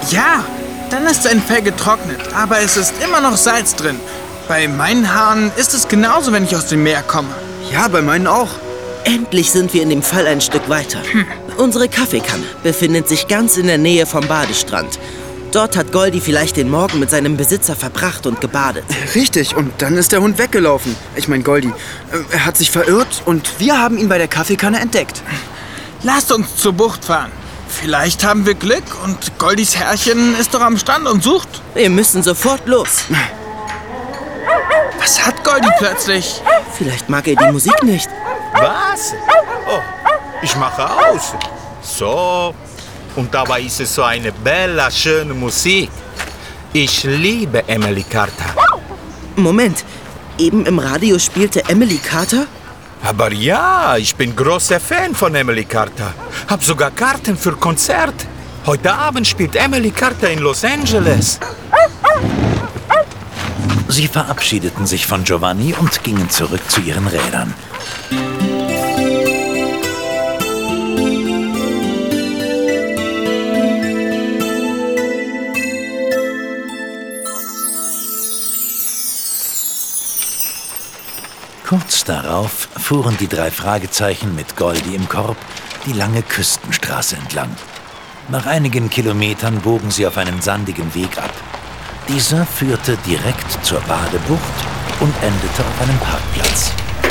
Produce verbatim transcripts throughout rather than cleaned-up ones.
Ja, dann ist sein Fell getrocknet, aber es ist immer noch Salz drin. Bei meinen Haaren ist es genauso, wenn ich aus dem Meer komme. Ja, bei meinen auch. Endlich sind wir in dem Fall ein Stück weiter. Hm. Unsere Kaffeekanne befindet sich ganz in der Nähe vom Badestrand. Dort hat Goldi vielleicht den Morgen mit seinem Besitzer verbracht und gebadet. Richtig, und dann ist der Hund weggelaufen. Ich meine Goldi. Er hat sich verirrt und wir haben ihn bei der Kaffeekanne entdeckt. Lasst uns zur Bucht fahren. Vielleicht haben wir Glück und Goldis Herrchen ist doch am Strand und sucht. Wir müssen sofort los. Was hat Goldi plötzlich? Vielleicht mag er die Musik nicht. Was? Oh, ich mache aus. So. Und dabei ist es so eine bella, schöne Musik. Ich liebe Emily Carter. Moment, eben im Radio spielte Emily Carter? Aber ja, ich bin großer Fan von Emily Carter. Hab sogar Karten für Konzert. Heute Abend spielt Emily Carter in Los Angeles. Sie verabschiedeten sich von Giovanni und gingen zurück zu ihren Rädern. Kurz darauf fuhren die drei Fragezeichen mit Goldi im Korb die lange Küstenstraße entlang. Nach einigen Kilometern bogen sie auf einen sandigen Weg ab. Dieser führte direkt zur Badebucht und endete auf einem Parkplatz.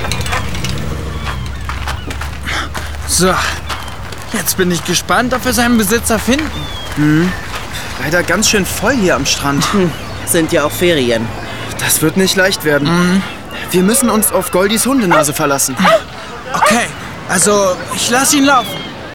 So, jetzt bin ich gespannt, ob wir seinen Besitzer finden. Hm. Leider ganz schön voll hier am Strand. Hm. Sind ja auch Ferien. Das wird nicht leicht werden. Mhm. Wir müssen uns auf Goldis Hundenase verlassen. Okay, also ich lasse ihn laufen.